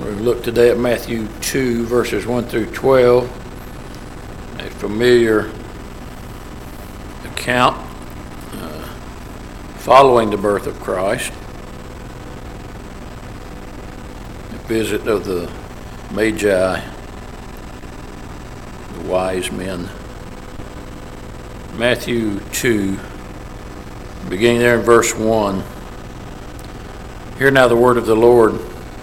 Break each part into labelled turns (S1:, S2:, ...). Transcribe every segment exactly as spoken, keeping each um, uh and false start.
S1: We look today at Matthew two, verses one through twelve, a familiar account uh, following the birth of Christ, a visit of the Magi, the wise men. Matthew two, beginning there in verse one. Hear now the word of the Lord.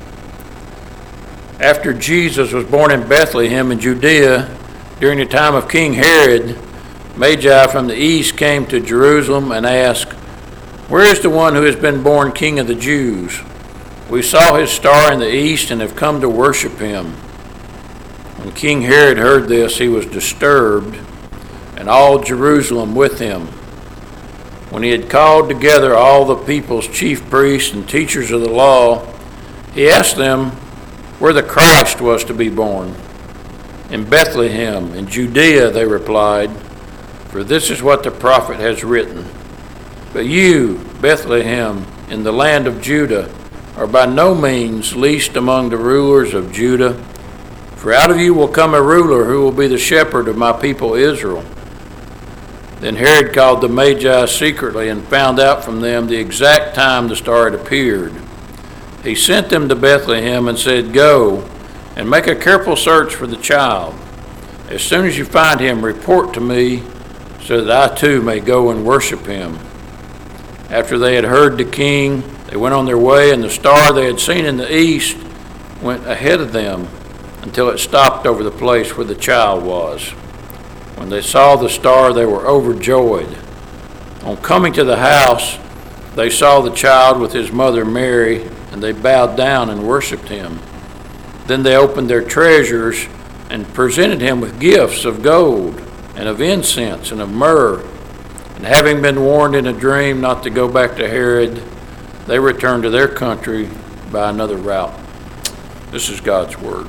S1: After Jesus was born in Bethlehem in Judea, during the time of King Herod, Magi from the east came to Jerusalem and asked, "Where is the one who has been born King of the Jews? We saw his star in the east and have come to worship him." When King Herod heard this, he was disturbed, and all Jerusalem with him. When he had called together all the people's chief priests and teachers of the law, he asked them where the Christ was to be born. "In Bethlehem, in Judea," they replied, "for this is what the prophet has written. But you, Bethlehem, in the land of Judah, are by no means least among the rulers of Judah, for out of you will come a ruler who will be the shepherd of my people Israel." Then Herod called the Magi secretly and found out from them the exact time the star had appeared. He sent them to Bethlehem and said, "Go and make a careful search for the child. As soon as you find him, report to me so that I too may go and worship him." After they had heard the king, they went on their way, and the star they had seen in the east went ahead of them until it stopped over the place where the child was. When they saw the star, they were overjoyed. On coming to the house, they saw the child with his mother Mary, and they bowed down and worshipped him. Then they opened their treasures and presented him with gifts of gold and of incense and of myrrh. And having been warned in a dream not to go back to Herod, they returned to their country by another route. This is God's word.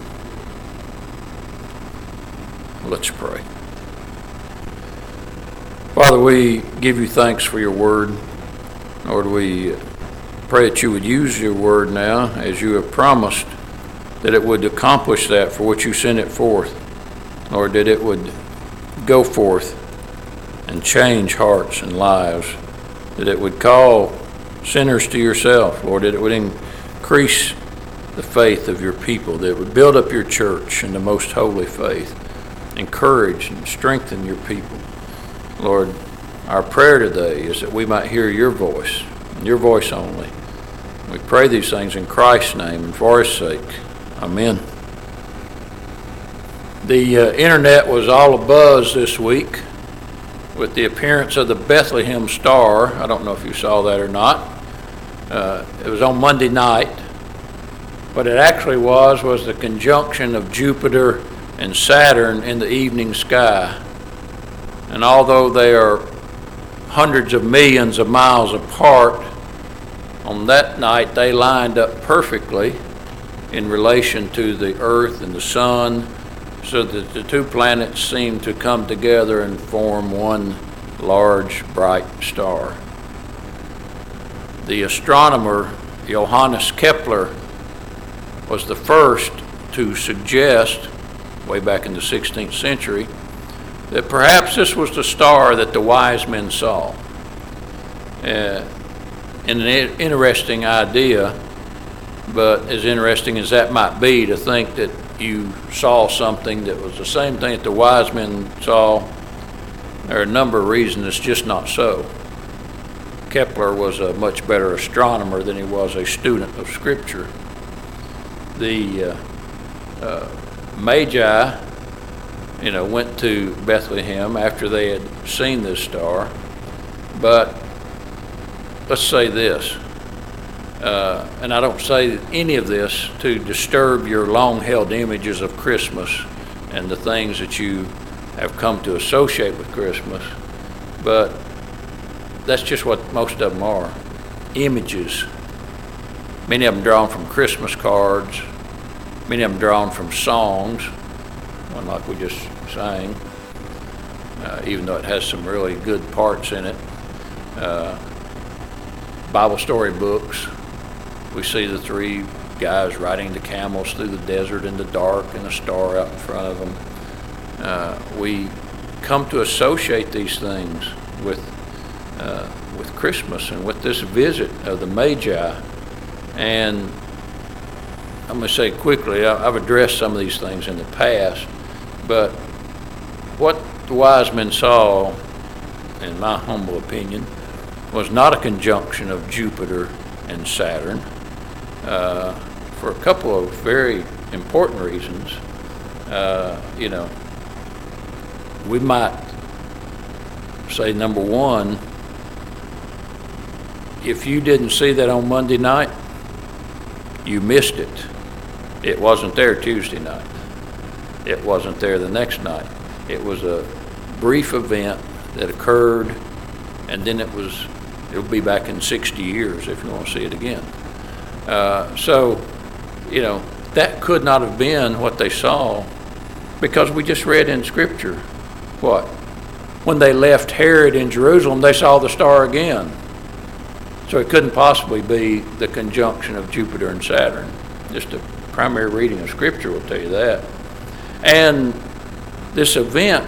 S1: Let's pray. Father, we give you thanks for your word. Lord, we pray that you would use your word now as you have promised, that it would accomplish that for which you sent it forth. Lord, that it would go forth and change hearts and lives, that it would call sinners to yourself, Lord, that it would increase the faith of your people, that it would build up your church in the most holy faith, encourage and strengthen your people. Lord, our prayer today is that we might hear your voice, and your voice only. We pray these things in Christ's name and for his sake. Amen. The uh, internet was all abuzz this week with the appearance of the Bethlehem star. I don't know if you saw that or not. Uh, it was on Monday night. What it actually was was the conjunction of Jupiter and Saturn in the evening sky. And although they are hundreds of millions of miles apart, on that night they lined up perfectly in relation to the Earth and the Sun, so that the two planets seemed to come together and form one large, bright star. The astronomer Johannes Kepler was the first to suggest, way back in the sixteenth century, that perhaps this was the star that the wise men saw. Uh, an interesting idea, but as interesting as that might be, to think that you saw something that was the same thing that the wise men saw, there are a number of reasons it's just not so. Kepler was a much better astronomer than he was a student of Scripture. The uh, uh, Magi, you know, went to Bethlehem after they had seen this star. But let's say this, uh, and I don't say any of this to disturb your long-held images of Christmas and the things that you have come to associate with Christmas, but that's just what most of them are, images. Many of them drawn from Christmas cards, many of them drawn from songs, one like we just sang, uh, even though it has some really good parts in it. Uh, Bible story books, we see the three guys riding the camels through the desert in the dark and a star out in front of them. Uh, we come to associate these things with uh, with Christmas and with this visit of the Magi. And I'm going to say quickly, I've addressed some of these things in the past, but what the wise men saw, in my humble opinion, was not a conjunction of Jupiter and Saturn, uh, for a couple of very important reasons. Uh, you know, we might say, number one, if you didn't see that on Monday night, you missed it. It wasn't there Tuesday night. It wasn't there the next night. It was a brief event that occurred, and then it was, it'll be back in sixty years if you want to see it again. Uh, so, you know, that could not have been what they saw, because we just read in Scripture, what? When they left Herod in Jerusalem, they saw the star again. So it couldn't possibly be the conjunction of Jupiter and Saturn. Just a primary reading of Scripture will tell you that. And this event,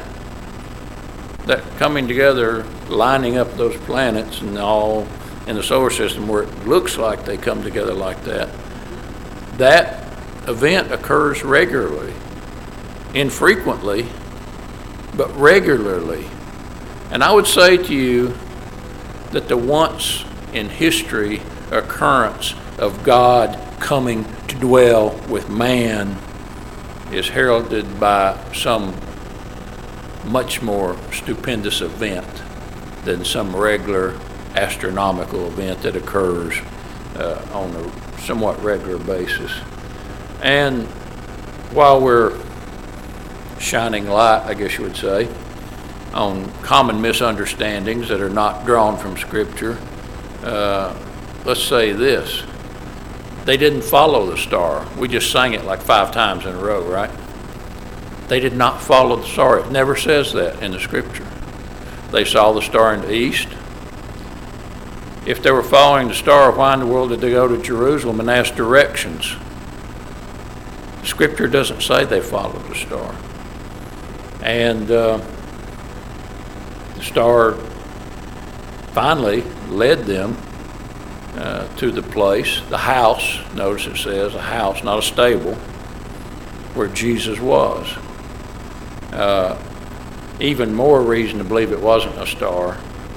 S1: that coming together, lining up those planets and all in the solar system where it looks like they come together like that, that event occurs regularly, infrequently, but regularly. And I would say to you that the once in history occurrence of God coming to dwell with man is heralded by some much more stupendous event than some regular astronomical event that occurs uh, on a somewhat regular basis. And while we're shining light, I guess you would say, on common misunderstandings that are not drawn from Scripture, uh, let's say this. They didn't follow the star. We just sang it like five times in a row, right? They did not follow the star. It never says that in the Scripture. They saw the star in the east. If they were following the star, why in the world did they go to Jerusalem and ask directions? Scripture doesn't say they followed the star. And uh, the star finally led them uh, to the place, the house, notice it says a house, not a stable, where Jesus was. Uh, even more reason to believe it wasn't a star,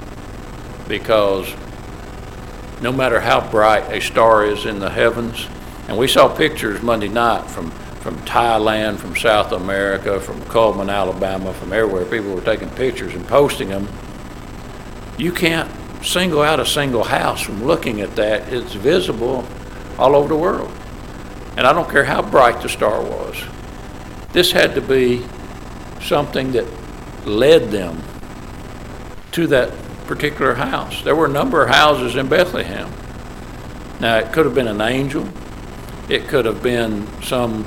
S1: because no matter how bright a star is in the heavens, and we saw pictures Monday night from, from Thailand, from South America, from Cullman, Alabama, from everywhere. People were taking pictures and posting them. You can't single out a single house from looking at that. It's visible all over the world. And I don't care how bright the star was. This had to be something that led them to that particular house. There were a number of houses in Bethlehem. Now, it could have been an angel. It could have been some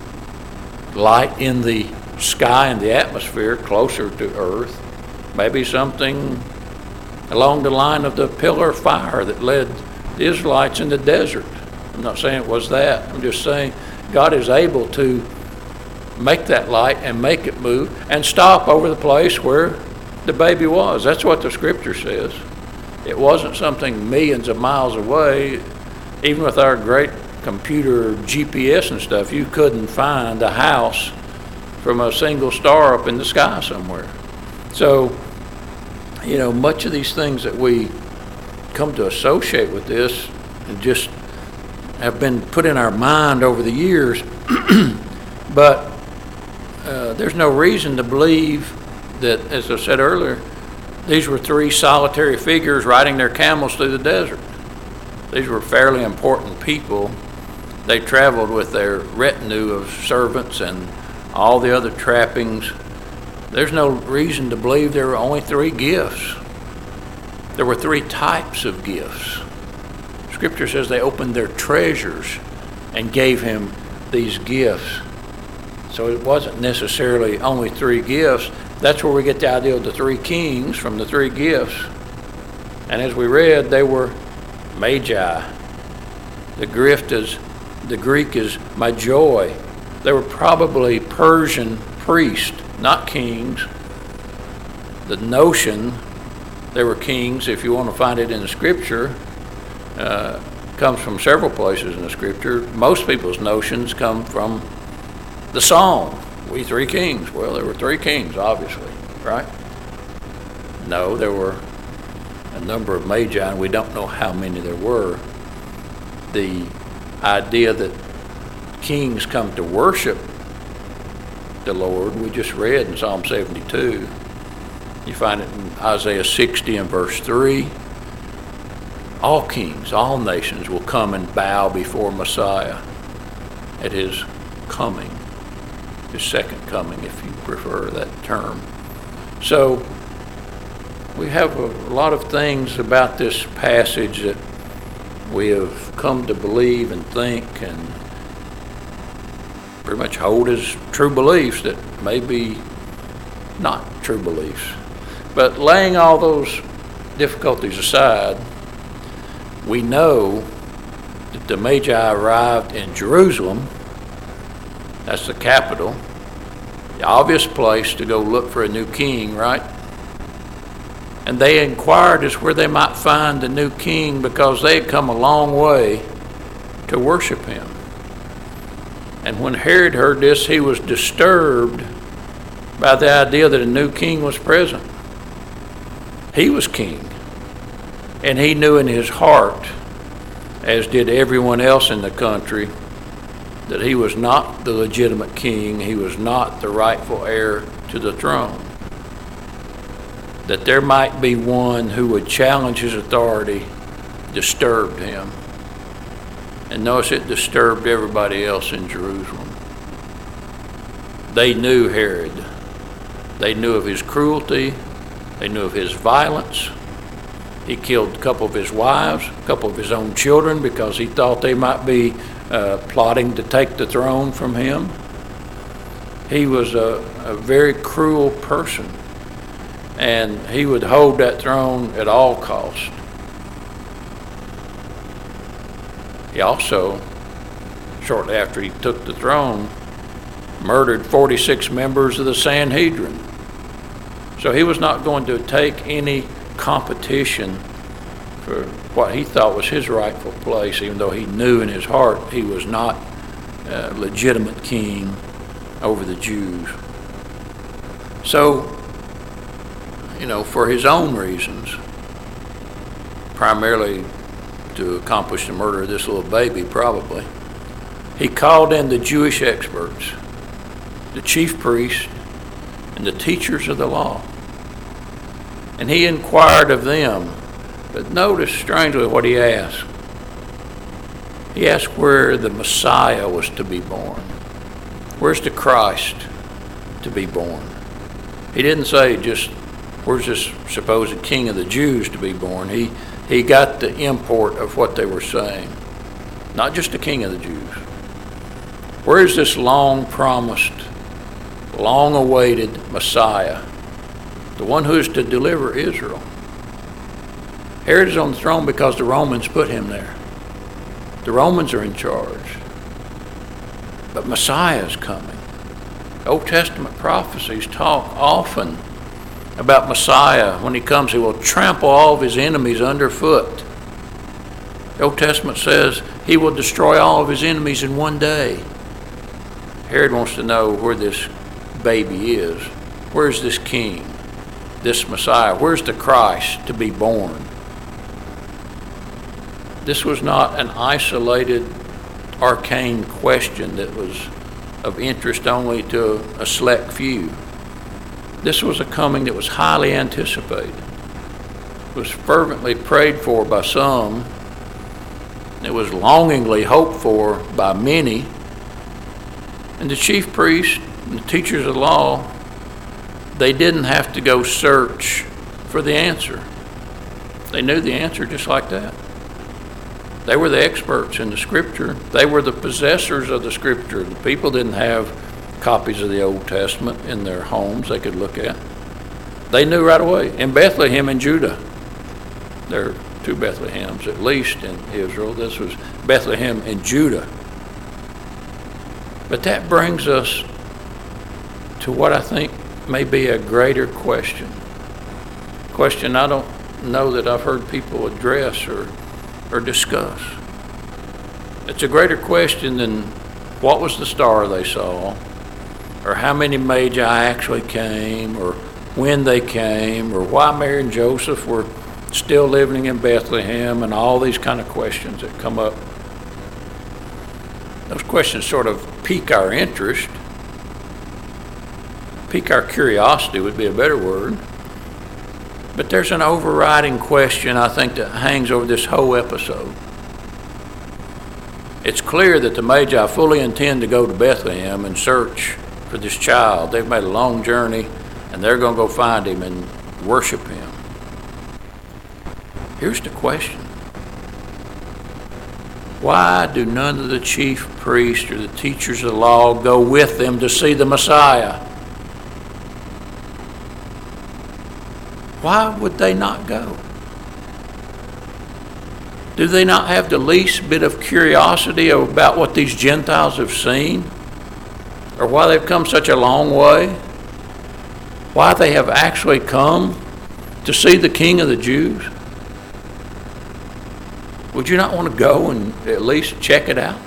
S1: light in the sky and the atmosphere closer to earth. Maybe something along the line of the pillar of fire that led the Israelites in the desert. I'm not saying it was that. I'm just saying God is able to make that light and make it move and stop over the place where the baby was. That's what the Scripture says. It wasn't something millions of miles away. Even with our great computer G P S and stuff, you couldn't find a house from a single star up in the sky somewhere. So, you know, much of these things that we come to associate with this and just have been put in our mind over the years, but uh, there's no reason to believe that, as I said earlier, these were three solitary figures riding their camels through the desert. These were fairly important people. They traveled with their retinue of servants and all the other trappings. There's no reason to believe there were only three gifts. There were three types of gifts. Scripture says they opened their treasures and gave him these gifts. So it wasn't necessarily only three gifts. That's where we get the idea of the three kings from the three gifts. And as we read, they were magi. The grift is the Greek is Magi. They were probably Persian priests, not kings. The notion they were kings, if you want to find it in the Scripture, uh, comes from several places in the Scripture. Most people's notions come from the song, We Three Kings. Well, there were three kings, obviously, right? No, there were a number of magi, and we don't know how many there were. The idea that kings come to worship the Lord, we just read in Psalm seventy-two. You find it in Isaiah sixty and verse three. All kings, all nations will come and bow before Messiah at his coming, his second coming, if you prefer that term. So we have a lot of things about this passage that we have come to believe and think and pretty much hold as true beliefs that may be not true beliefs. But laying all those difficulties aside, we know that the Magi arrived in Jerusalem. That's the capital, the obvious place to go look for a new king, right? And they inquired as where they might find the new king because they had come a long way to worship him. And when Herod heard this, he was disturbed by the idea that a new king was present. He was king, and he knew in his heart, as did everyone else in the country, that he was not the legitimate king, he was not the rightful heir to the throne. That there might be one who would challenge his authority disturbed him. And notice it disturbed everybody else in Jerusalem. They knew Herod. They knew of his cruelty. They knew of his violence. He killed a couple of his wives, a couple of his own children because he thought they might be uh, plotting to take the throne from him. He was a, a very cruel person, and he would hold that throne at all cost. He also, shortly after he took the throne, murdered forty-six members of the Sanhedrin. So he was not going to take any competition for what he thought was his rightful place, even though he knew in his heart he was not a legitimate king over the Jews. So, you know, for his own reasons, primarily to accomplish the murder of this little baby, probably, he called in the Jewish experts, the chief priests, and the teachers of the law. And he inquired of them. But notice strangely what he asked. He asked where the Messiah was to be born. Where's the Christ to be born? He didn't say just where's this supposed king of the Jews to be born. He he got the import of what they were saying. Not just the king of the Jews. Where's this long promised, long awaited Messiah? The one who is to deliver Israel. Herod is on the throne because the Romans put him there. The Romans are in charge. But Messiah is coming. Old Testament prophecies talk often about Messiah. When he comes, he will trample all of his enemies underfoot. The Old Testament says he will destroy all of his enemies in one day. Herod wants to know where this baby is. Where's this king? This Messiah? Where's the Christ to be born? This was not an isolated, arcane question that was of interest only to a select few. This was a coming that was highly anticipated, was fervently prayed for by some, it was longingly hoped for by many, and the chief priests and the teachers of the law, they didn't have to go search for the answer. They knew the answer just like that. They were the experts in the Scripture. They were the possessors of the Scripture. The people didn't have copies of the Old Testament in their homes they could look at. They knew right away. In Bethlehem and Judah, there are two Bethlehems at least in Israel. This was Bethlehem and Judah. But that brings us to what I think may be a greater question. Question I don't know that I've heard people address or, or discuss. It's a greater question than what was the star they saw, or how many magi actually came, or when they came, or why Mary and Joseph were still living in Bethlehem, and all these kind of questions that come up. Those questions sort of pique our interest. Pique our curiosity would be a better word. But there's an overriding question, I think, that hangs over this whole episode. It's clear that the Magi fully intend to go to Bethlehem and search for this child. They've made a long journey, and they're going to go find him and worship him. Here's the question. Why do none of the chief priests or the teachers of the law go with them to see the Messiah? Why would they not go? Do they not have the least bit of curiosity about what these Gentiles have seen? Or why they've come such a long way? Why they have actually come to see the King of the Jews? Would you not want to go and at least check it out?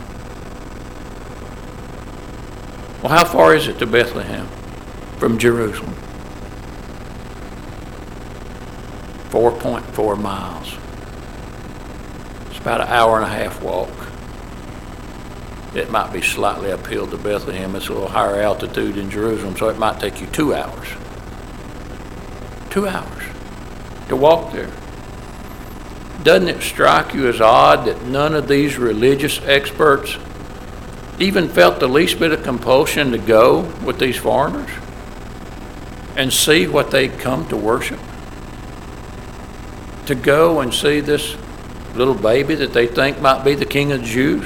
S1: Well, how far is it to Bethlehem from Jerusalem? four point four miles. It's about an hour and a half walk. It might be slightly uphill to Bethlehem. It's a little higher altitude than Jerusalem, so it might take you two hours. Two hours to walk there. Doesn't it strike you as odd that none of these religious experts even felt the least bit of compulsion to go with these foreigners and see what they come to worship? To go and see this little baby that they think might be the King of the Jews?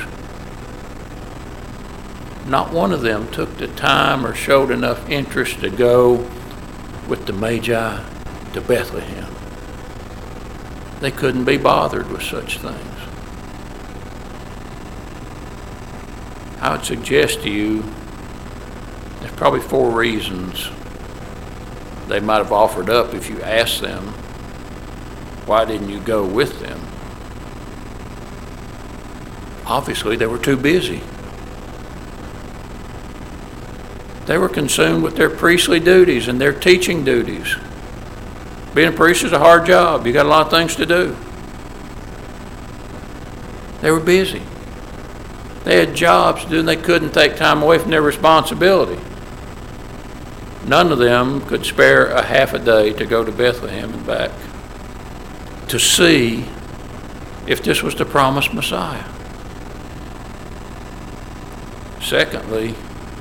S1: Not one of them took the time or showed enough interest to go with the Magi to Bethlehem. They couldn't be bothered with such things. I would suggest to you there's probably four reasons they might have offered up if you asked them, why didn't you go with them? Obviously, they were too busy. They were consumed with their priestly duties and their teaching duties. Being a priest is a hard job. You got a lot of things to do. They were busy. They had jobs to do and they couldn't take time away from their responsibility. None of them could spare a half a day to go to Bethlehem and back to see if this was the promised Messiah. Secondly,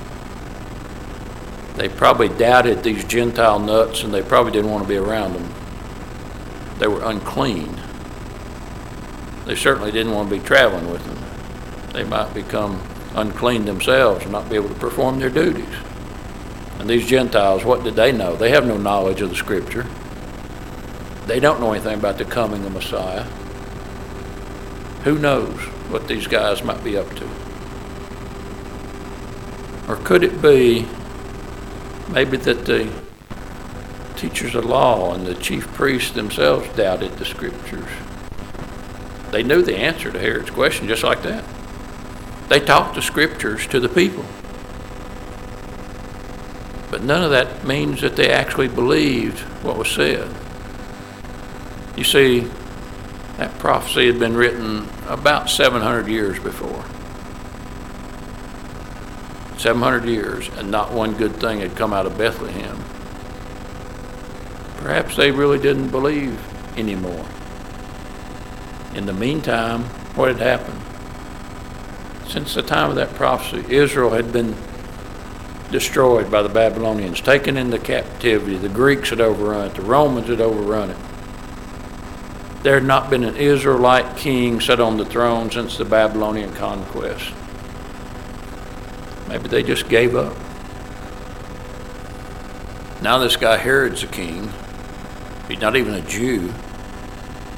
S1: they probably doubted these Gentile nuts and they probably didn't want to be around them. They were unclean. They certainly didn't want to be traveling with them. They might become unclean themselves and not be able to perform their duties. And these Gentiles, what did they know? They have no knowledge of the Scripture. They don't know anything about the coming of Messiah. Who knows what these guys might be up to? Or could it be maybe that the teachers of law and the chief priests themselves doubted the Scriptures? They knew the answer to Herod's question just like that. They taught the Scriptures to the people. But none of that means that they actually believed what was said. You see, that prophecy had been written about seven hundred years before. seven hundred years, and not one good thing had come out of Bethlehem. Perhaps they really didn't believe anymore. In the meantime, what had happened? Since the time of that prophecy, Israel had been destroyed by the Babylonians, taken into captivity. The Greeks had overrun it. The Romans had overrun it. There had not been an Israelite king set on the throne since the Babylonian conquest. Maybe they just gave up. Now this guy Herod's a king. He's not even a Jew.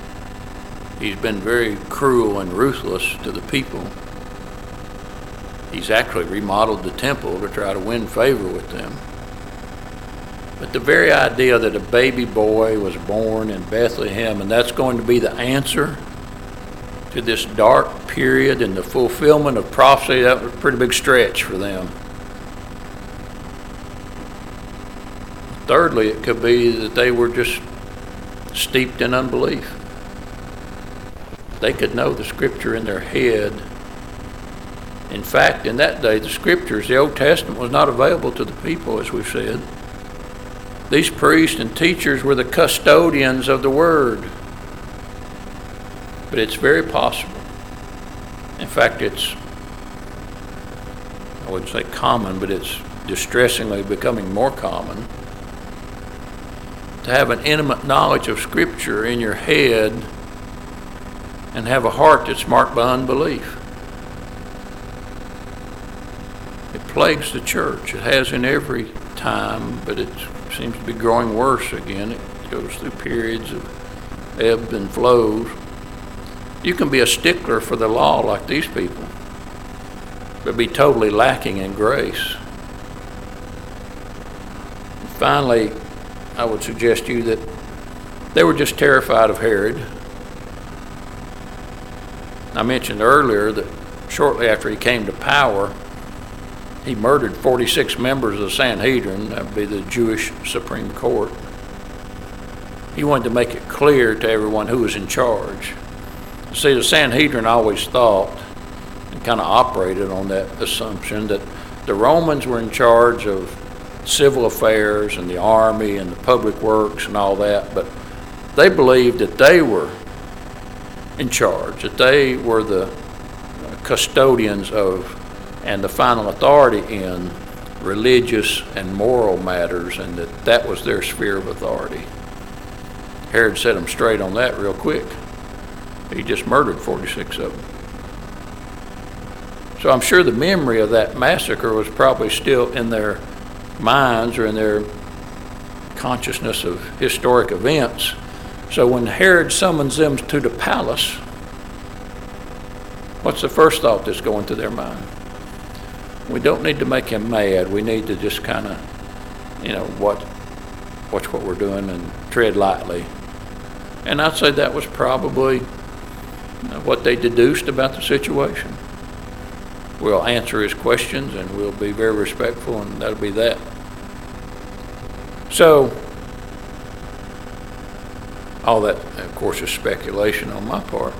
S1: He's been very cruel and ruthless to the people. He's actually remodeled the temple to try to win favor with them. But the very idea that a baby boy was born in Bethlehem, and that's going to be the answer to this dark period and the fulfillment of prophecy, that was a pretty big stretch for them. Thirdly, it could be that they were just steeped in unbelief. They could know the scripture in their head. In fact, in that day, the scriptures, the Old Testament, was not available to the people, as we've said. These priests and teachers were the custodians of the word. But it's very possible. In fact, it's, I wouldn't say common, but it's distressingly becoming more common to have an intimate knowledge of Scripture in your head and have a heart that's marked by unbelief. It plagues the church. It has in every time, but it seems to be growing worse again. It goes through periods of ebb and flows. You can be a stickler for the law like these people, but be totally lacking in grace. And finally, I would suggest to you that they were just terrified of Herod. I mentioned earlier that shortly after he came to power, he murdered forty-six members of the Sanhedrin. That would be the Jewish Supreme Court. He wanted to make it clear to everyone who was in charge. See, the Sanhedrin always thought and kind of operated on that assumption that the Romans were in charge of civil affairs and the army and the public works and all that, but they believed that they were in charge, that they were the custodians of and the final authority in religious and moral matters, and that that was their sphere of authority. Herod set them straight on that real quick. He just murdered forty-six of them. So I'm sure the memory of that massacre was probably still in their minds or in their consciousness of historic events. So when Herod summons them to the palace, what's the first thought that's going through their mind? We don't need to make him mad. We need to just kind of, you know, watch, watch what we're doing and tread lightly. And I'd say that was probably what they deduced about the situation. We'll answer his questions and we'll be very respectful, and that'll be that. So, all that, of course, is speculation on my part.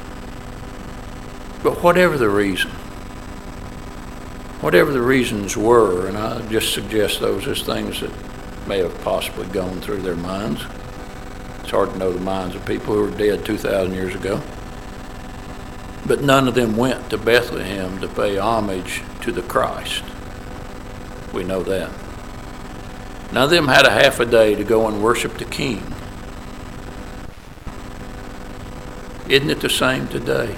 S1: But whatever the reason, whatever the reasons were, and I just suggest those as things that may have possibly gone through their minds. It's hard to know the minds of people who were dead two thousand years ago. But none of them went to Bethlehem to pay homage to the Christ. We know that. None of them had a half a day to go and worship the King. Isn't it the same today?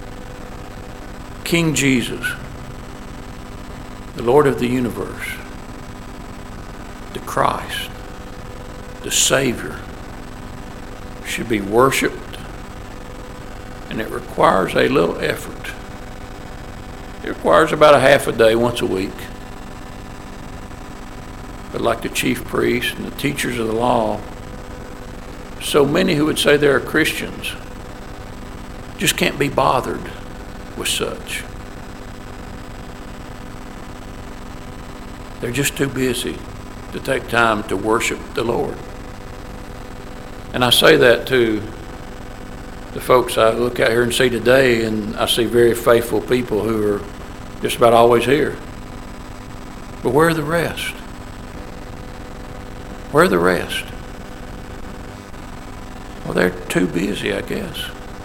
S1: King Jesus, the Lord of the universe, the Christ, the Savior, should be worshiped. And it requires a little effort. It requires about a half a day once a week. But like the chief priests and the teachers of the law, so many who would say they're Christians just can't be bothered with such. They're just too busy to take time to worship the Lord. And I say that to the folks I look out here and see today, and I see very faithful people who are just about always here. But where are the rest? Where are the rest? Well, they're too busy, I guess.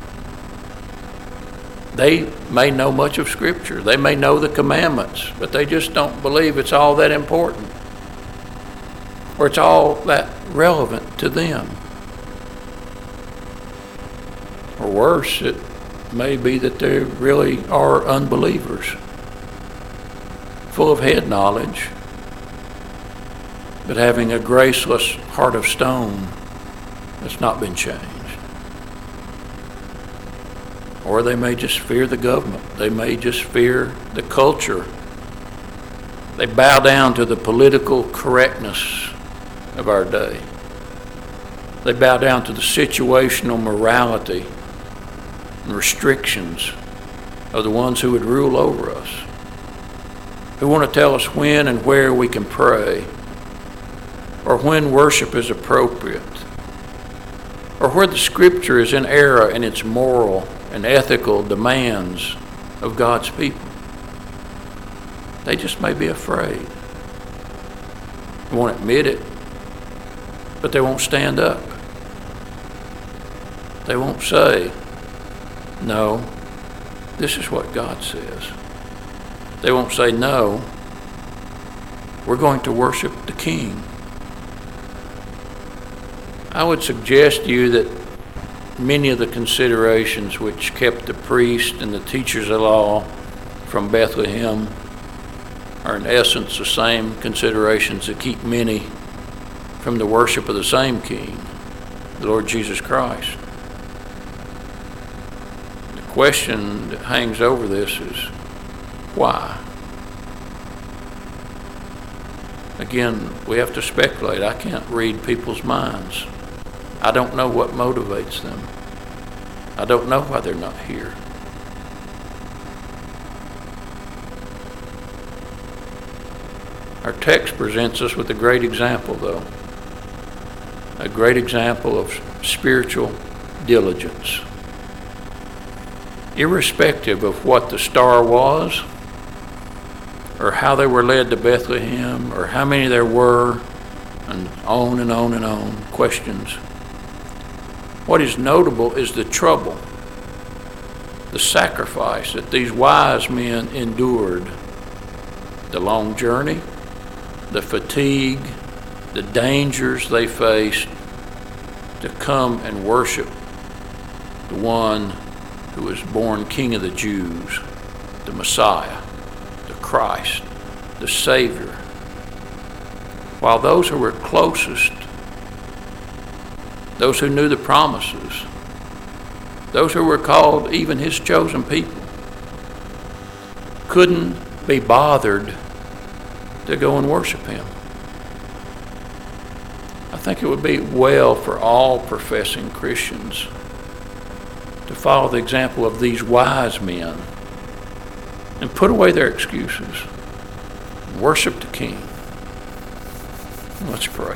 S1: They may know much of Scripture. They may know the commandments, but they just don't believe it's all that important or it's all that relevant to them. Or worse, it may be that they really are unbelievers, full of head knowledge, but having a graceless heart of stone that's not been changed. Or they may just fear the government. They may just fear the culture. They bow down to the political correctness of our day. They bow down to the situational morality and restrictions of the ones who would rule over us, who want to tell us when and where we can pray, or when worship is appropriate, or where the Scripture is in error in its moral and ethical demands of God's people. They just may be afraid. They won't admit it, but they won't stand up. They won't say, no, this is what God says. They won't say, no, we're going to worship the King. I would suggest to you that many of the considerations which kept the priest and the teachers of law from Bethlehem are in essence the same considerations that keep many from the worship of the same King, the Lord Jesus Christ. The question that hangs over this is, why? Again, we have to speculate. I can't read people's minds. I don't know what motivates them. I don't know why they're not here. Our text presents us with a great example, though. A great example of spiritual diligence. Irrespective of what the star was, or how they were led to Bethlehem, or how many there were, and on and on and on, questions. What is notable is the trouble, the sacrifice that these wise men endured, the long journey, the fatigue, the dangers they faced to come and worship the one who was born King of the Jews, the Messiah, the Christ, the Savior. While those who were closest, those who knew the promises, those who were called even his chosen people, couldn't be bothered to go and worship him. I think it would be well for all professing Christians to follow the example of these wise men and put away their excuses and worship the King. Let's pray.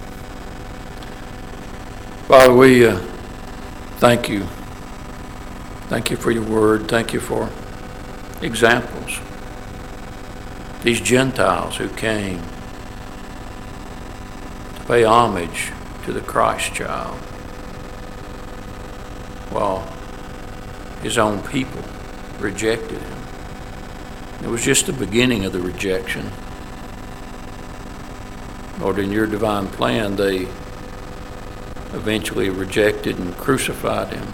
S1: Father, we uh, thank you. Thank you for your word. Thank you for examples. These Gentiles who came to pay homage to the Christ child, while his own people rejected him. It was just the beginning of the rejection. Lord, in your divine plan, they eventually rejected and crucified him,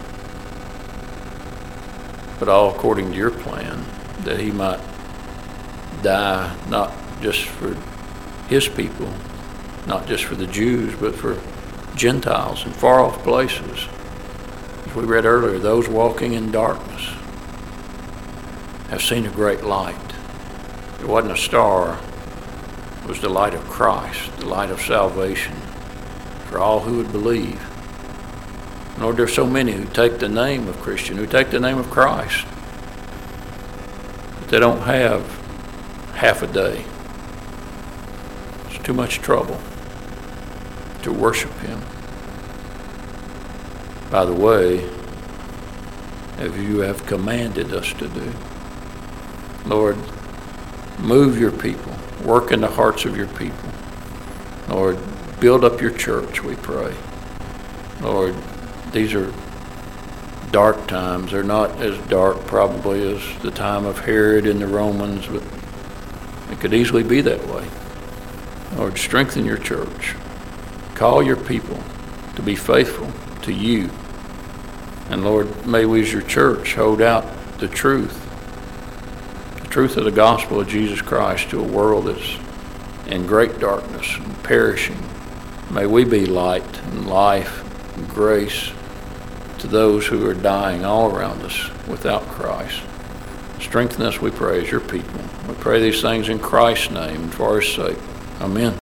S1: but all according to your plan, that he might die not just for his people, not just for the Jews, but for Gentiles in far-off places. As we read earlier, those walking in darkness have seen a great light. It wasn't a star, it was the light of Christ, the light of salvation for all who would believe. Lord, there's so many who take the name of Christian, who take the name of Christ, but they don't have half a day. It's too much trouble to worship him by the way as you have commanded us to do. Lord, move your people, work in the hearts of your people. Lord, build up your church, we pray. Lord, these are dark times. They're not as dark probably as the time of Herod and the Romans, but it could easily be that way. Lord, strengthen your church. Call your people to be faithful to you. And Lord, may we as your church hold out the truth, the truth of the gospel of Jesus Christ to a world that's in great darkness and perishing. May we be light and life and grace to those who are dying all around us without Christ. Strengthen us, we pray, as your people. We pray these things in Christ's name and for our sake. Amen.